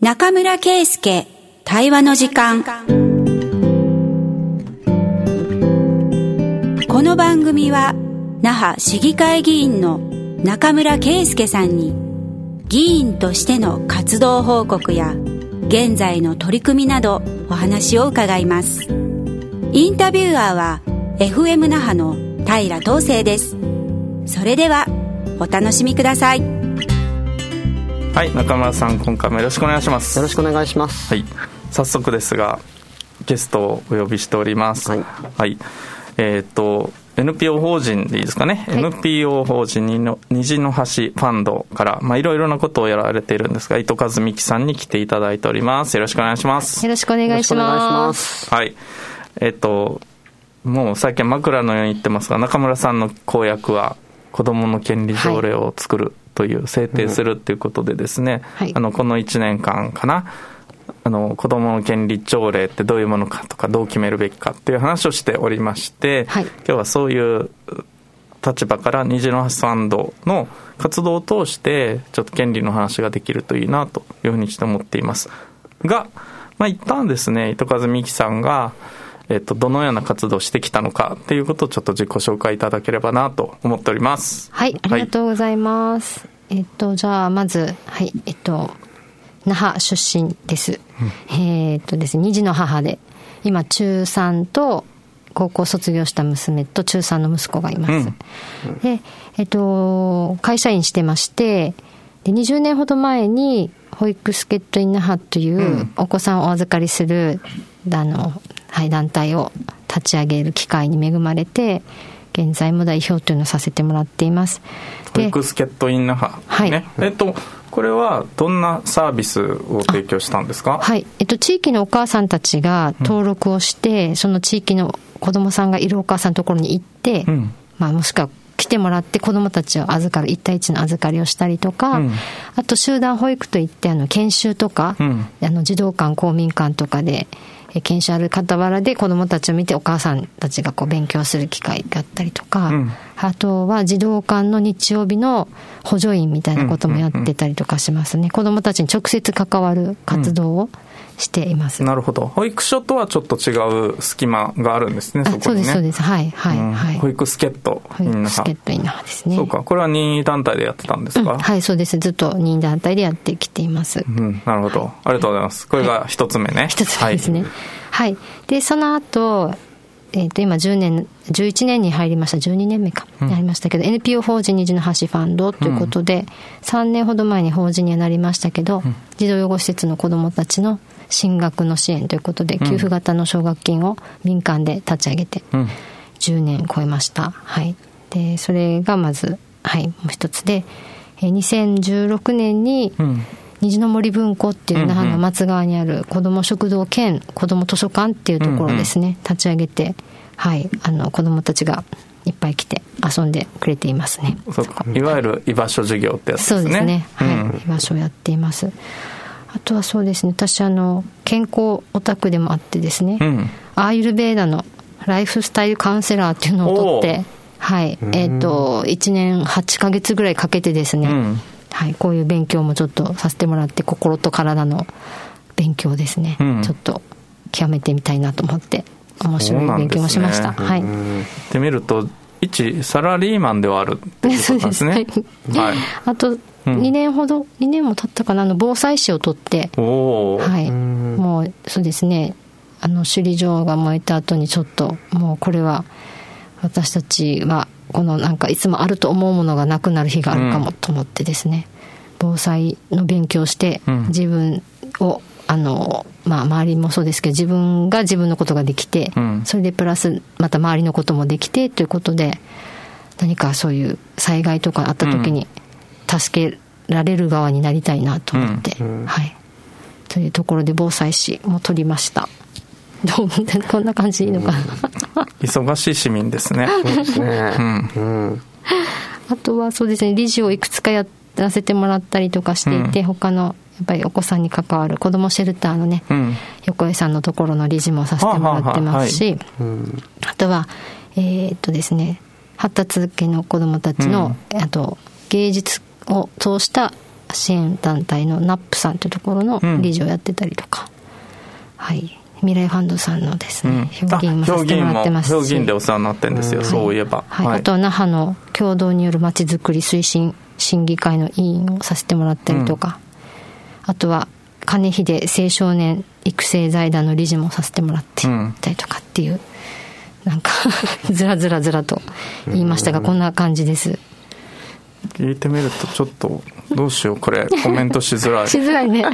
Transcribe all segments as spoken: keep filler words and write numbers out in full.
中村圭介対話の時間。この番組は那覇市議会議員の中村圭介さんに議員としての活動報告や現在の取り組みなどお話を伺います。インタビュアーは エフエム 那覇の平東成です。それではお楽しみください。 はい、中村さん、今回もよろしくお願いします。 よろしくお願いします。 はい、早速ですがゲストをお呼びしております。はい、はい、えー、っと エヌピーオー 法人でいいですかね、はい、エヌピーオー 法人にの虹の橋ファンドからまあいろいろなことをやられているんですが、伊藤和美さんに来ていただいております。よろしくお願いします。 よろしくお願いします。 はい、えー、っともう最近枕のように言ってますが、中村さんの公約は子どもの権利条例を作る、はいという制定するということでですね、うん、はい、あのこのいちねんかんかな、あの子どもの権利条例ってどういうものかとかどう決めるべきかっていう話をしておりまして、はい、今日はそういう立場から虹の橋ファンドの活動を通してちょっと権利の話ができるといいなというふうにして思っていますが、まあ、一旦ですね、伊藤和美さんがえっと、どのような活動をしてきたのかということをちょっと自己紹介いただければなと思っております。 はい、ありがとうございます。はい、えっと、じゃあまず、はい、えっと、那覇出身です。うん、えー、っとですね、二児の母で、今中さんと高校卒業した娘と中さんの息子がいます。うん、で、えっと、会社員してまして、でにじゅうねんほど前に保育助っ人イン那覇というお子さんをお預かりする、うん、あの、はい、団体を立ち上げる機会に恵まれて現在も代表というのをさせてもらっています。 保育助っ人イン那覇、はい、ね、えっとこれはどんなサービスを提供したんですか？ はい、えっと、地域のお母さんたちが登録をして、うん、その地域の子どもさんがいるお母さんのところに行って、うん、まあ、もしくは来てもらって子どもたちを預かるいち対いちの預かりをしたりとか、うん、あと集団保育といってあの研修とか、うん、あの児童館公民館とかで研修ある傍らで子どもたちを見てお母さんたちがこう勉強する機会があったりとか、うん、あとは児童館の日曜日の補助員みたいなこともやってたりとかしますね。うんうんうん、子どもたちに直接関わる活動をしています。 うん、なるほど。保育所とはちょっと違う隙間があるんですね、そこにね。 そうですそうです、はいはい、うん、はい。 保育助っ人保育助っ人イン那覇ですね。 そうか、これは任意団体でやってたんですか？うん、 はい、そうです。ずっと任意団体でやってきています。 うん、なるほど、はい、ありがとうございます。これが一つ目ね。 一、はい、つ目ですね。はい、はい、でその後、えー、と今じゅうねんじゅういちねんに入りました。じゅうにねんめかになりましたけど、うん、エヌピーオー 法人虹の橋ファンドということで、うん、さんねんほど前に法人にはなりましたけど、うん、児童養護施設の子どもたちの進学の支援ということで、給付型の奨学金を民間で立ち上げてじゅうねん超えました。はい、でそれがまず、はい、もう一つで、えー、にせんじゅうろくねんに、うん、虹の森文庫っていう那覇の松川にある子ども食堂兼子ども図書館っていうところですね、うんうん、立ち上げて、はい、あの子どもたちがいっぱい来て遊んでくれていますね。 そうか、いわゆる居場所授業ってやつですね。 そうですね、はい、 うん、 居場所をやっています。あとはそうですね、私あの健康オタクでもあってですね、うん、アーユルベーダのライフスタイルカウンセラーっていうのを取って、はい、えーと、いちねんはちかげつぐらいかけてですね、うん、はい、こういう勉強もちょっとさせてもらって、心と体の勉強ですね、うん、ちょっと極めてみたいなと思って面白い勉強もしました。はい、 で見ると一サラリーマンではあるっていうことなんですね。はい、 あとにねんほど、うん、にねんも経ったかな、あの防災士を取って、はい、もうそうですね、あの首里城が燃えた後にちょっともうこれは私たちはこのなんかいつもあると思うものがなくなる日があるかもと思ってですね、うん、防災の勉強して自分を、あの、まあ、周りもそうですけど自分が自分のことができて、うん、それでプラスまた周りのこともできてということで、何かそういう災害とかあった時に助けられる側になりたいなと思って、うんうん、はい、というところで防災士も取りました。どうこんな感じでいいのかな、 うん、忙しい市民ですね。そうですね、うんうん、 あとはそうですね、理事をいくつかやらせてもらったりとかしていて、うん、他のやっぱりお子さんに関わる子どもシェルターのね、うん、横江さんのところの理事もさせてもらってますし、ははは、はい、あとはえー、っとですね発達系の子どもたちの、うん、あと芸術を通した支援団体のナップさんというところの理事をやってたりとか、うん、はい未来ファンドさんのですね、うん、評議員もさせてもらってますし、 評議員でお世話になってるんですよ、うん、そういえば、 はいはい、あとは那覇の共同によるまちづくり推進審議会の委員をさせてもらったりとか、うん、あとは金秀青少年育成財団の理事もさせてもらってたりとかっていう、うん、なんかずらずらずらと言いましたが、うん、こんな感じです。 聞いてみるとちょっとどうしようこれコメントしづらいしづらいね、うん、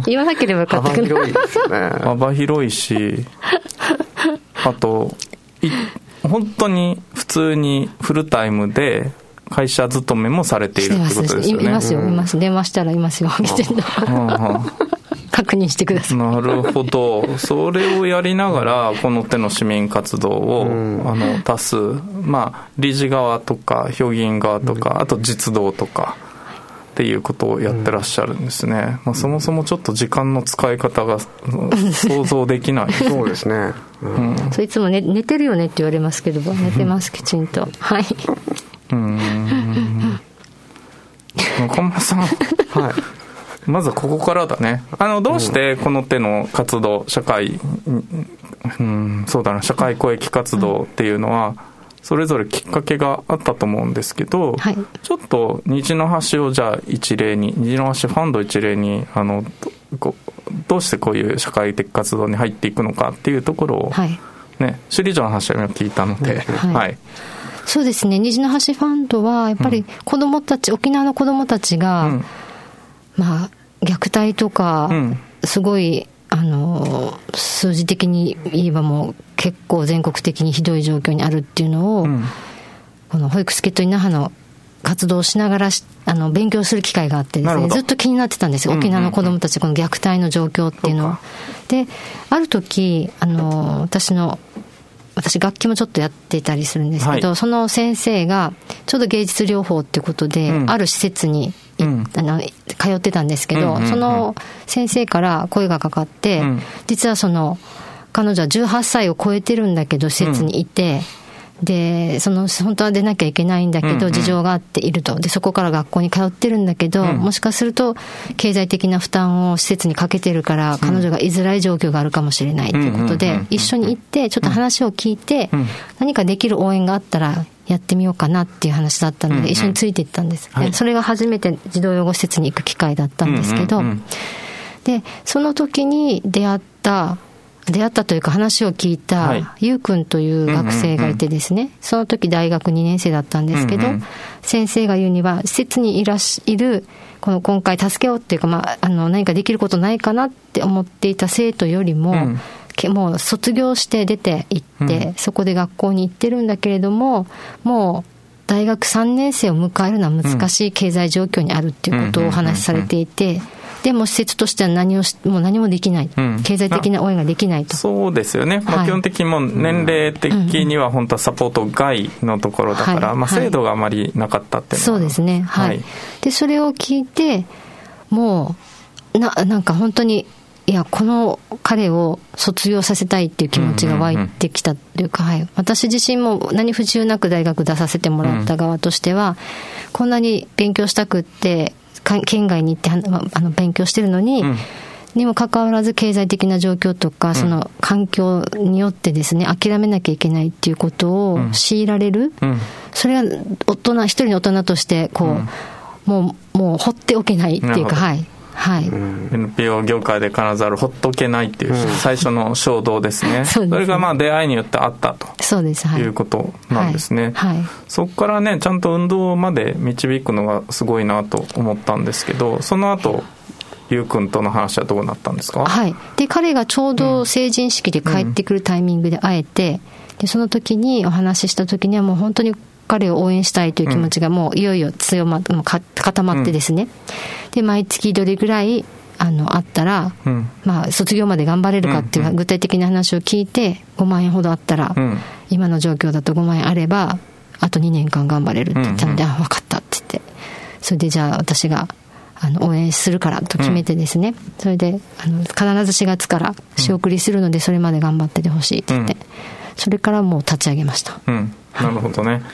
言わなければよかったけど幅広いですね幅広いしあとい本当に普通にフルタイムで会社勤めもされているってことですよね。 いますよいます電話したらいますよみたいな確認してください。 なるほど。それをやりながらこの手の市民活動を、うん、あの多数、まあ、理事側とか評議員側とか、うん、あと実動とかっていうことをやってらっしゃるんですね、うんまあ、そもそもちょっと時間の使い方が想像できないそうですね、 うんうん、そういつも、ね、寝てるよねって言われますけど寝てますきちんとはい。 うーん中村さんはいまずここからだね。あのどうしてこの手の活動、社会、うん、そうだな、社会公益活動っていうのはそれぞれきっかけがあったと思うんですけど、はい、ちょっと虹の橋をじゃあ一例に、虹の橋ファンド一例に、あのこどうしてこういう社会的活動に入っていくのかっていうところを、はいね、首里城の話は聞いたので、はいはい、 そうですね。虹の橋ファンドはやっぱり子どもたち、うん、沖縄の子どもたちが、うんまあ、虐待とか、うん、すごいあの数字的に言えばもう結構全国的にひどい状況にあるっていうのを、うん、この保育助っ人に那覇の活動をしながらあの勉強する機会があってですね、ずっと気になってたんですよ、沖縄の子どもたちこの虐待の状況っていうのを。である時あの私の私楽器もちょっとやっていたりするんですけど、はい、その先生がちょうど芸術療法っていうことで、うん、ある施設に、うん、あの通ってたんですけど、うんうんうん、その先生から声がかかって、うん、実はその彼女はじゅうはっさいを超えてるんだけど施設にいて、うん、でその本当は出なきゃいけないんだけど、うんうん、事情があっていると。でそこから学校に通ってるんだけど、うん、もしかすると経済的な負担を施設にかけてるから彼女が居づらい状況があるかもしれないということで、うんうんうん、一緒に行ってちょっと話を聞いて、うん、何かできる応援があったらやってみようかなっていう話だったので、うんうん、一緒についていったんです、はい、それが初めて児童養護施設に行く機会だったんですけど、うんうんうん、でその時に出会った出会ったというか話を聞いた、はい、ゆうくんという学生がいてですね、うんうんうん、その時大学にねん生だったんですけど、うんうん、先生が言うには施設にいらしいるこの今回助けようっていうか、まあ、あの何かできることないかなって思っていた生徒よりも、うん、もう卒業して出て行って、うん、そこで学校に行ってるんだけれどももう大学さんねん生を迎えるのは難しい経済状況にあるっていうことをお話しされていて、うんうんうんうん、でも施設としては何をしもう何もできない、うん、経済的な応援ができないと。 そうですよね、まあ、基本的にもう年齢的には本当はサポート外のところだから、はいまあ、制度があまりなかったっていうのは、 そうですね、はいはい、でそれを聞いてもう な, なんか本当にいやこの彼を卒業させたいっていう気持ちが湧いてきたというか、うんうんうんはい、私自身も何不自由なく大学出させてもらった側としては、うん、こんなに勉強したくって県外に行ってあの勉強してるのに、うん、にもかかわらず経済的な状況とか、うん、その環境によってですね諦めなきゃいけないっていうことを強いられる、うん、それは大人一人の大人としてこう、うん、もうもう放っておけないっていうかはいはい、 うん、エヌピーオー 業界で必ずあるほっとけないっていう最初の衝動ですね、うん、それがまあ出会いによってあったとそうです、はい、いうことなんですね、はいはい、そこからねちゃんと運動まで導くのがすごいなと思ったんですけど、その後ゆうくんとの話はどうなったんですか？ はい、で彼がちょうど成人式で帰ってくるタイミングで会えて、うん、でその時にお話しした時にはもう本当に彼を応援したいという気持ちがもういよいよ強まもう固まってですね、うん、で毎月どれぐらいあのあったら、うんまあ、卒業まで頑張れるかっていう具体的な話を聞いてごまん円ほどあったら、うん、今の状況だとごまん円あればあとにねんかん頑張れるって言ったので、うんうん、あ分かったって言ってそれでじゃあ私があの応援するからと決めてですね、うん、それであの必ずしがつから仕送りするのでそれまで頑張っててほしいって言って、うん、それからもう立ち上げました、 うん、なるほどね。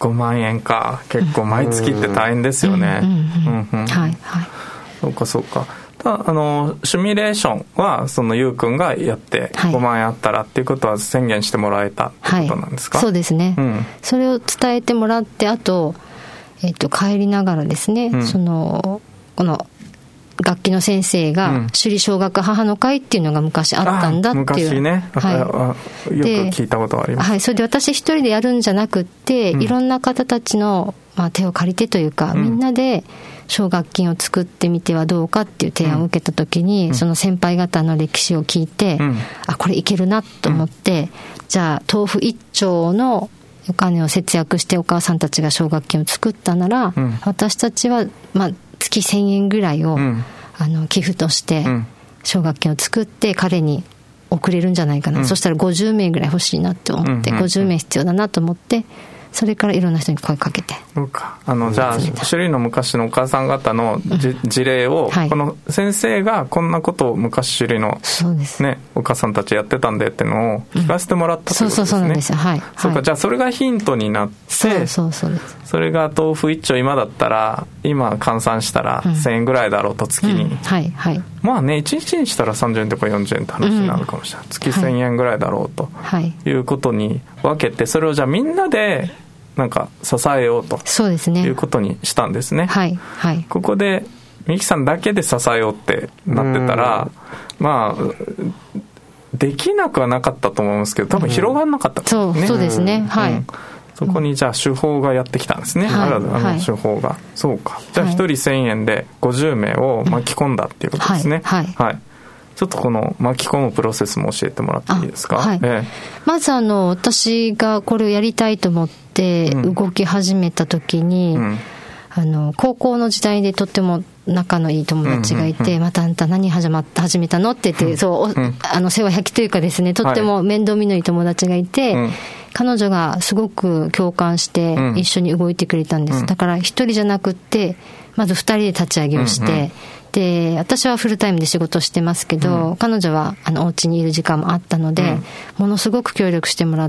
ごまんえんか。結構毎月って大変ですよね。 はいはい。 そうかそうか。たあのシミュレーションはそのゆうくんがやってごまんえんあったらっていうことは宣言してもらえたってことなんですか？ はい、そうですね、 うん、 それを伝えてもらって、あと、えっと、帰りながらですね、うん、そのこの楽器の先生が、うん、首里小学母の会っていうのが昔あったんだっていう。 昔ね、はい、よく聞いたことがあります。 はい、それで私一人でやるんじゃなくって、うん、いろんな方たちの、まあ、手を借りてというか、うん、みんなで奨学金を作ってみてはどうかっていう提案を受けたときに、うん、その先輩方の歴史を聞いて、うん、あ、これいけるなと思って、うん、じゃあ豆腐一丁のお金を節約してお母さんたちが奨学金を作ったなら、うん、私たちは、まあ、月せんえんぐらいを、うん、あの寄付として奨学金を作って彼に送れるんじゃないかな、うん、そしたらごじゅうめいぐらい欲しいなって思って、うんうんうん、ごじゅうめい必要だなと思って、それからいろんな人に声かけて。 そうか。あの、じゃあ、首里の昔のお母さん方のじ、うん、事例を、はい、この先生がこんなことを昔首里の、 そうですね、お母さんたちやってたんでっていうのを聞かせてもらったってことですね。 うん、そうそうそうなんですよ。はい。 そうか、はい、じゃあそれがヒントになって、 そうそうそうです。 それが豆腐一丁今だったら、今換算したらせんえんぐらいだろうと月に。うんうん、 はいはい。 まあね、いちにちにしたらさんじゅうえんとかよんじゅうえんって話になるかもしれない。うん、月せんえんぐらいだろうと、はい、いうことに分けて、それをじゃあみんなで、なんか支えようとそうですねいうことにしたんですね。 はいはい。 ここでミキさんだけで支えようってなってたら、まあできなくはなかったと思うんですけど、多分広がんなかったですね。 そうそうですね。はい、うん。 そこにじゃあ手法がやってきたんですね。はい、あの手法が、はい、そうか。じゃあ一人せんえんでごじゅうめいを巻き込んだっていうことですね。はい、はいはい。ちょっとこの巻き込むプロセスも教えてもらっていいですか？はい、ええ、 まずあの私がこれをやりたいと思って動き始めた時に、うん、あの高校の時代でとっても仲のいい友達がいて、うんうんうん、またあんた何始まった始めたのって言って、うん、そう、うん、あの世話焼きというかですね、とっても面倒見のいい友達がいて、はい、彼女がすごく共感して一緒に動いてくれたんです、うん、だから一人じゃなくってまず二人で立ち上げをして、うんうん、で私はフルタイムで仕事してますけど、うん、彼女はあのお家にいる時間もあったので、うん、ものすごく協力してもらって、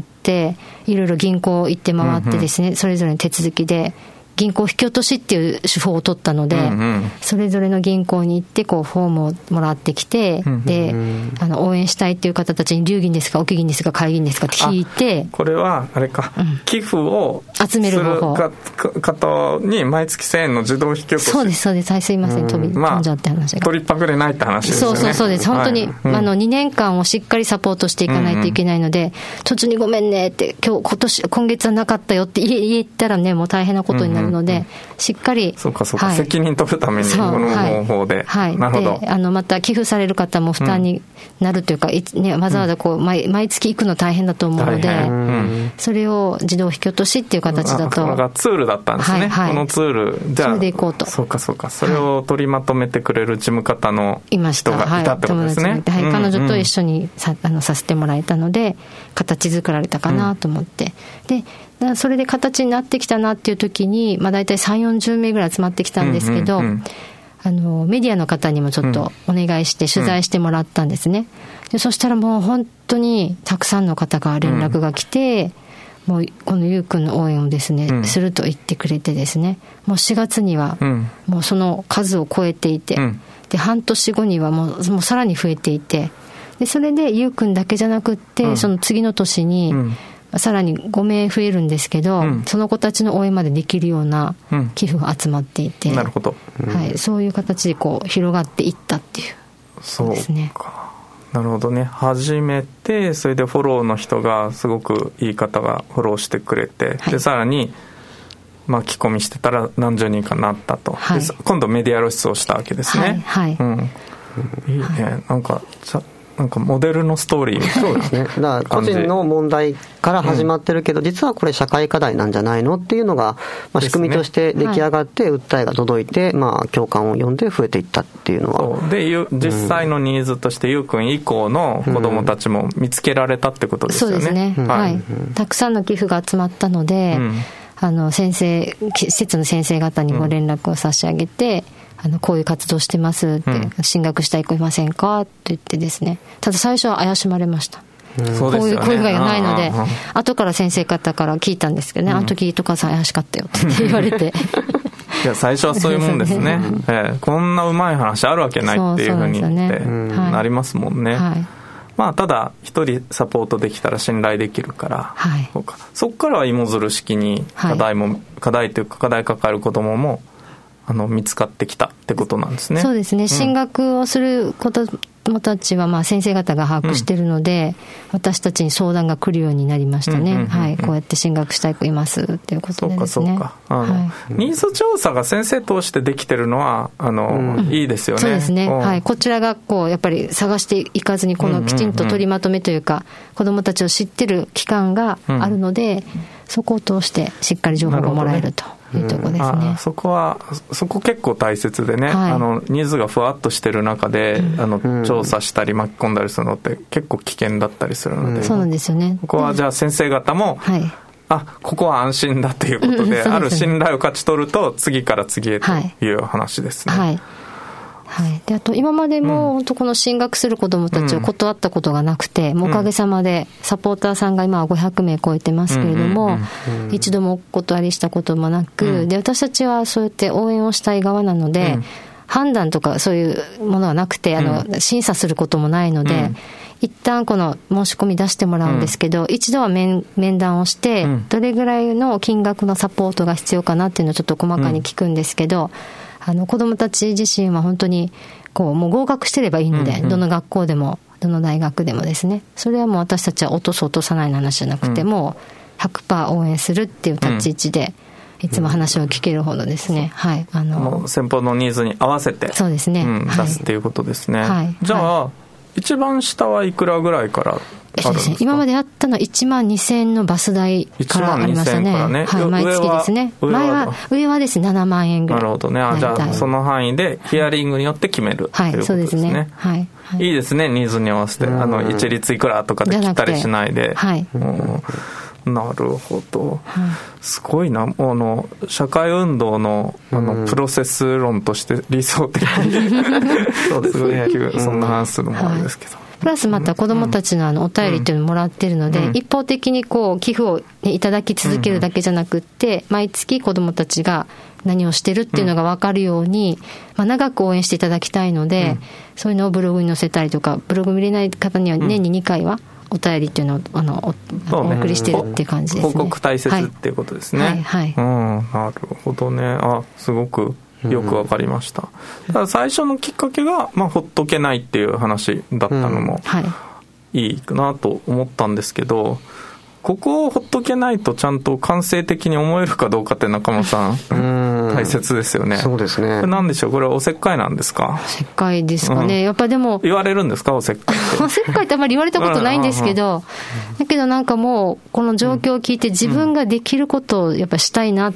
いろいろ銀行行って回ってですね、うんうん、それぞれの手続きで銀行引き落としっていう手法を取ったので、うんうん、それぞれの銀行に行ってこうフォームをもらってきて、うんうん、であの応援したいっていう方たちに留銀ですか置き銀ですか買い銀ですかって聞いて、 これはあれか、うん、寄付を集める方法方に毎月せんえんの自動引き落とし、 そうですそうです、はい、すいません、飛び飛んじゃって話が、 まあ、取りっぱぐれないって話ですよね。 そうそうそうです、本当に、はい、あのにねんかんをしっかりサポートしていかないといけないので、うんうん、途中にごめんねって今日今年今月はなかったよって言ったらね、もう大変なことになるので、うんうんうん、しっかり、 そうかそうか、はい、責任取るためにこの方法で、 はいはい、 なるほど。 であのまた寄付される方も負担になるというか、うんね、わざわざこう 毎, 毎月行くの大変だと思うので、うん、それを自動引き落としっていう形だと、 なんかツールだったんですね、はいはい、このツールじゃあそれで行こうと、 そうかそうか、それを取りまとめてくれる事務方の人がいたってことですね。 はい、はい、彼女と一緒に さ, あのさせてもらえたので形作られたかなと思って、うん、でそれで形になってきたなっていう時に、まあ、大体さんじゅう、よんじゅうめいぐらい集まってきたんですけど、うんうんうん、あのメディアの方にもちょっとお願いして取材してもらったんですね。でそしたらもう本当にたくさんの方が連絡が来て、うん、もうこのゆうくんの応援をですね、うん、すると言ってくれてですね、もうしがつにはもうその数を超えていて、うん、で半年後にはもう、もうさらに増えていて、でそれでゆうくんだけじゃなくって、うん、その次の年に、うんさらにごめい増えるんですけど、うん、その子たちの応援までできるような寄付が集まっていて、うん、 なるほど、 はい、そういう形でこう広がっていったっていうそうですね。 そうか、なるほどね。始めて、それでフォローの人がすごくいい方がフォローしてくれて、はい、でさらに巻き込みしてたら何十人かなったと、はい、で今度メディア露出をしたわけですね。 はい、はい、うん、 いいね、はい、なんかなんかモデルのストーリーみたいな。 そうですね。だから個人の問題から始まってるけど、うん、実はこれ社会課題なんじゃないのっていうのが、まあ、仕組みとして出来上がって、訴えが届いて、まあ、共感を呼んで増えていったっていうのは。 そうで、実際のニーズとして、ゆうくん以降の子どもたちも見つけられたってことですよね。 そうですね。はい。はい、たくさんの寄付が集まったので、うん、あの先生、施設の先生方にご連絡を差し上げて、うんあのこういう活動してますって、うん、進学したい子いませんかって言ってですね、ただ最初は怪しまれました。 そうですよね、 こういう声がないので、後から先生方から聞いたんですけどね、うん、あの時とかさん怪しかったよって言われていや最初はそういうもんですねえー、こんなうまい話あるわけないっていうふうに言って、ね、なりますもんね、はい、まあ、ただ一人サポートできたら信頼できるから、はい、そうか、そこからは芋づる式に課題も、はい、課題というか課題抱える子どももあの見つかってきたってことなんですね。 そうですね、進学をする子どもたちはまあ先生方が把握しているので、うん、私たちに相談が来るようになりましたね、うんうんうんうん、はい、こうやって進学したい子いますっていうことでですね。 そうかそうか、あの、はい、ニーズ調査が先生通してできてるのはあの、うん、いいですよね。 そうですね、はい、こちらがこうやっぱり探していかずにこのきちんと取りまとめというか、うんうんうん、子どもたちを知ってる機関があるので、うん、そこを通してしっかり情報がもらえるというところですね。 あ、そこはそこ結構大切でね、はい、あのニーズがふわっとしてる中で、うん、あの調査したり巻き込んだりするのって結構危険だったりするので、うん、 そうなんですよね。 ここはじゃあ先生方も、はい、あ、ここは安心だということで、うん、でね、ある信頼を勝ち取ると次から次へという話ですね。 はい、はいはい、であと今までも本当この進学する子どもたちを断ったことがなくて、うん、もうおかげさまでサポーターさんが今はごひゃくめい超えてますけれども、うんうんうんうん、一度もお断りしたこともなく、うん、で私たちはそうやって応援をしたい側なので、うん、判断とかそういうものはなくて、あの、うん、審査することもないので、うん、一旦この申し込み出してもらうんですけど、うん、一度は 面, 面談をして、うん、どれぐらいの金額のサポートが必要かなっていうのをちょっと細かに聞くんですけど、うん、あの子どもたち自身は本当にこうもう合格してればいいので、うんうん、どの学校でもどの大学でもですね、それはもう私たちは落とす落とさないの話じゃなくて、うん、もう ひゃくパーセント 応援するっていう立ち位置で、いつも話を聞けるほどですね、はい、あの先方のニーズに合わせて、 そうですね、うん、 出すっていうことですね、 はい、 じゃあ、 はい、 一番下はいくらぐらいからあるんですか？ 今まであったのはいちまんにせんえんのバス代からありましたね。ね、はい、毎月ですね。前は上はですねななまんえんぐらい。 なるほどね。あ、じゃあその範囲でヒアリングによって決める、 はい、 ということですね。 そうですね。はい。はい、 いいですね、ニーズに合わせて、あの一律いくらとかで切ったりしないで。 はい。 うん、なるほど、はい、すごいな。あの社会運動 の, あのプロセス論として理想的そうですね、そんな話するのもあるんですけど、はい、 プラスまた子どもたちのあのお便りっていうのをもらっているので、うん、一方的にこう寄付をいただき続けるだけじゃなくって、うん、毎月子どもたちが何をしてるっていうのが分かるように、まあ、長く応援していただきたいので、うん、そういうのをブログに載せたりとか、ブログ見れない方には年ににかいはお便りっていうのをあの お,、ね、お送りしてるっていう感じですね。 報告大切っていうことですね。 はいはい、はい、 うん、なるほどね。あ、すごくよくわかりました。うん、ただ最初のきっかけが、まあ、ほっとけないっていう話だったのも、うん、はい、いいなと思ったんですけど、ここをほっとけないとちゃんと感性的に思えるかどうかって中本さん、うん、大切ですよね。 そうですね。 これ何でしょう、これはおせっかいなんですか？ おせっかいですかね、うん、やっぱでも言われるんですか、おせっかいっておせっかいってあんまり言われたことないんですけど、だけどなんかもうこの状況を聞いて自分ができることをやっぱしたいなって、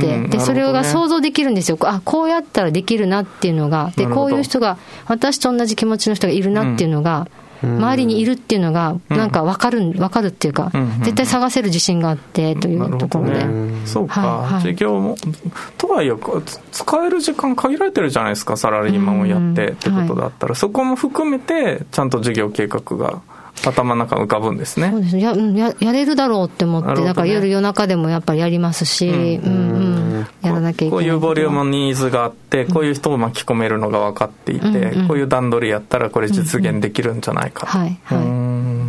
うん、でそれが想像できるんですよ。あ、こうやったらできるなっていうのが、でこういう人が私と同じ気持ちの人がいるなっていうのが、うん、周りにいるっていうのがなんか分かる、分かるっていうか、うん、絶対探せる自信があってというところで、 ね、そうか、はいはい、授業もとはいえ使える時間限られてるじゃないですか、サラリーマンをやってってことだったら、はい、そこも含めてちゃんと授業計画が頭の中に浮かぶんですね。 そうですね。 や, や, やれるだろうって思って、ね、だから夜夜中でもやっぱりやりますし、うんうんうん、やらなきゃいけない。 こういうボリュームのニーズがあって、こういう人を巻き込めるのが分かっていて、うんうん、こういう段取りやったらこれ実現できるんじゃないかと、うんうん、はいはい、うん、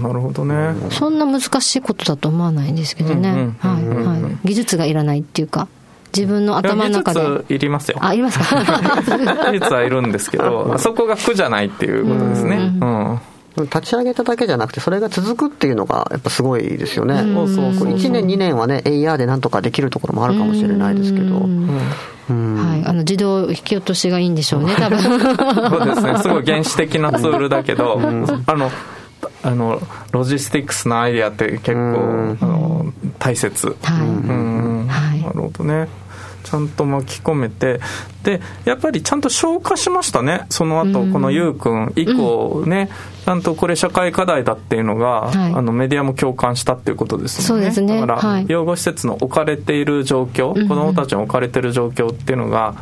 なるほどね。 そんな難しいことだと思わないんですけどね、はいはい、技術がいらないっていうか、自分の頭の中で。 技術いりますよ。 あ、いりますか技術はいるんですけど、そこが苦じゃないっていうことですね。うん、うん、 立ち上げただけじゃなくてそれが続くっていうのがやっぱすごいですよね。そうそうそう、いちねんにねんはね エーアール でなんとかできるところもあるかもしれないですけど、うんうん、 はい、あの自動引き落としがいいんでしょうね多分そうですね、すごい原始的なツールだけど、うん、あのあのロジスティックスのアイデアって結構、うん、あの大切、はい、うん、はい、なるほどね。ちゃんと巻き込めて、でやっぱりちゃんと消化しましたね。その後、うん、このゆうくん以降ね、うん、ちゃんとこれ社会課題だっていうのが、はい、あのメディアも共感したっていうことですね。 そうですね。 だから、 はい、 養護施設の置かれている状況、うん、子どもたちの置かれている状況っていうのが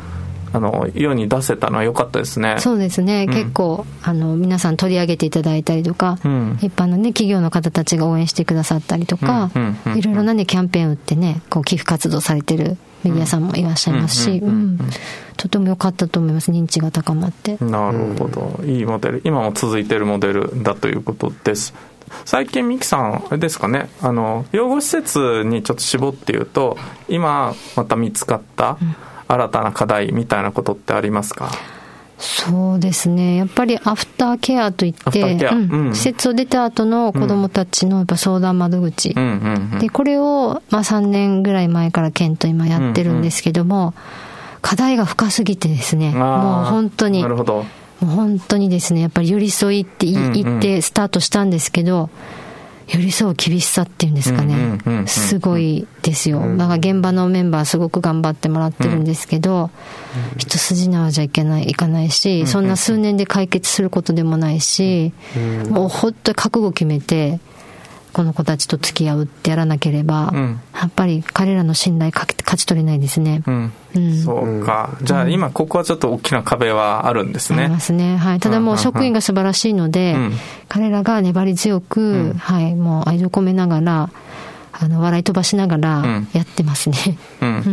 あの世に出せたのは良かったですね。 そうですね、うん、結構あの皆さん取り上げていただいたりとか、うん、一般の、ね、企業の方たちが応援してくださったりとか、うんうんうんうん、いろいろな、ね、キャンペーン打ってねこう寄付活動されてるメディアさんもいらっしゃいますし、とても良かったと思います。認知が高まって。 なるほど、いいモデル、今も続いているモデルだということです。最近ミキさんあれですかね、あの養護施設にちょっと絞って言うと今また見つかった新たな課題みたいなことってありますか？ そうですね、やっぱりアフターケアといって、うんうん、施設を出た後の子どもたちのやっぱ相談窓口、うんうんうん、でこれを、まあ、さんねんぐらい前から県と今やってるんですけども、うんうん、課題が深すぎてですね、もう本当になるほど、 もう本当にですねやっぱり寄り添いって言ってスタートしたんですけど、うんうん、寄り添う厳しさっていうんですかね、うんうんうんうん、すごいですよ。だから現場のメンバーすごく頑張ってもらってるんですけど、うん、一筋縄じゃいけないいかないし、うん、そんな数年で解決することでもないし、うん、もう本当に覚悟決めてこの子たちと付き合うってやらなければ、うん、やっぱり彼らの信頼かけて勝ち取れないですね、 うんうん、そうか。じゃあ今ここはちょっと大きな壁はあるんですね。 ありますね、はい、ただもう職員が素晴らしいので、うん、彼らが粘り強く、うんはい、もう愛情込めながらあの笑い飛ばしながらやってますね、うんうんうん、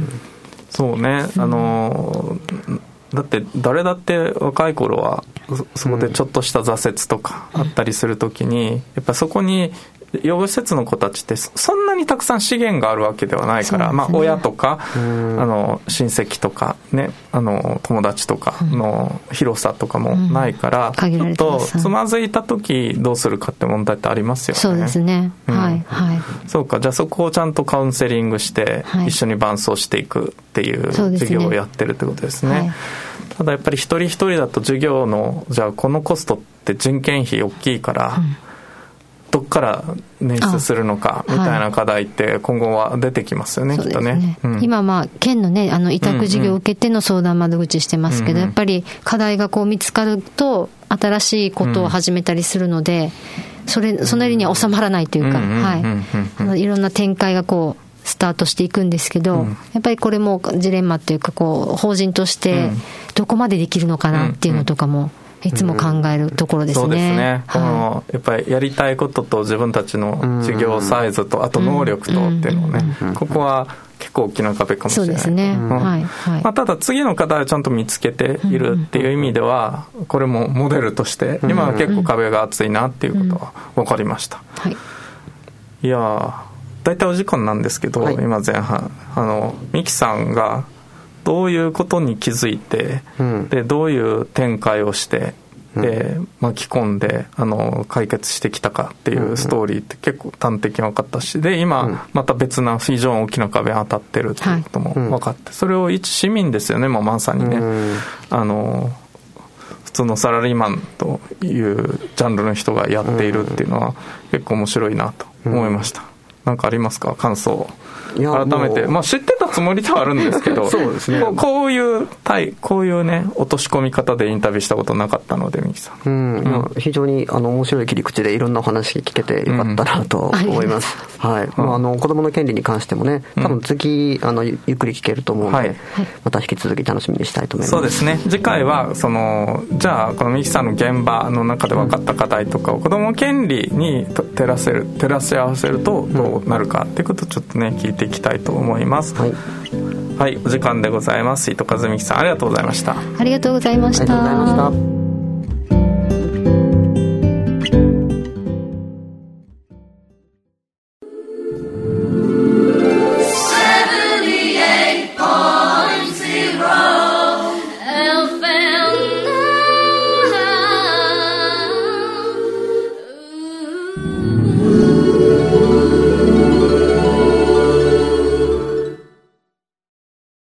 そうね、あのだって誰だって若い頃はそこでちょっとした挫折とかあったりするときに、やっぱそこに養護施設の子たちってそんなにたくさん資源があるわけではないから、ね、まあ、親とかあの親戚とか、ね、あの友達とかの広さとかもないから、うんうん、ちょっとつまずいた時どうするかって問題ってありますよね。 そうですね、うん、はいはい。 そうか、じゃあそこをちゃんとカウンセリングして一緒に伴走していくっていう授業をやってるってことですね、はい、ただやっぱり一人一人だと授業のじゃあこのコストって人件費大きいから、うんどっから捻出するのかみたいな課題って今後は出てきますよね、はい、きっとね、 うん、今まあ県のねあの委託事業を受けての相談窓口してますけど、うんうん、やっぱり課題がこう見つかると新しいことを始めたりするので、うん、それそのよりには収まらないというか、はい、いろんな展開がこうスタートしていくんですけど、うん、やっぱりこれもジレンマというかこう法人としてどこまでできるのかなっていうのとかも、うんうんいつも考えるところですね、うん、そうですね、 このやっぱりやりたいことと自分たちの事業サイズとあと能力とっていうのをね、うんうん、ここは結構大きな壁かもしれない。 そうですね、うんはいはいまあ、ただ次の課題をちゃんと見つけているっていう意味ではこれもモデルとして今は結構壁が厚いなっていうことは分かりました、うんはい、いや大体お時間なんですけど、はい、今前半あのミキさんがどういうことに気づいて、うん、でどういう展開をしてで巻き込んであの解決してきたかっていうストーリーって結構端的に分かったしで今また別な非常に大きな壁に当たってるっていうことも分かって、はい、それを一市民ですよねもうまさにね、うん、あの普通のサラリーマンというジャンルの人がやっているっていうのは結構面白いなと思いました、うん、なんかありますか感想。改めて、まあ、知ってたつもりではあるんですけどそうですね、こう、こういうこういうね落とし込み方でインタビューしたことなかったのでミキさん、うんうん、非常にあの面白い切り口でいろんなお話聞けてよかったなと思います、うんはいまあ、あの子どもの権利に関してもね多分次あのゆっくり聞けると思うので、はい、また引き続き楽しみにしたいと思います。 そうですね、次回はそのじゃあこのミキさんの現場の中で分かった課題とかを子どもの権利に照らせる照らし合わせるとどうなるかっていうことをちょっとね聞いていきたいと思います。はい、はい、お時間でございます。伊藤和美さんありがとうございました。 ありがとうございました。 ありがとうございました。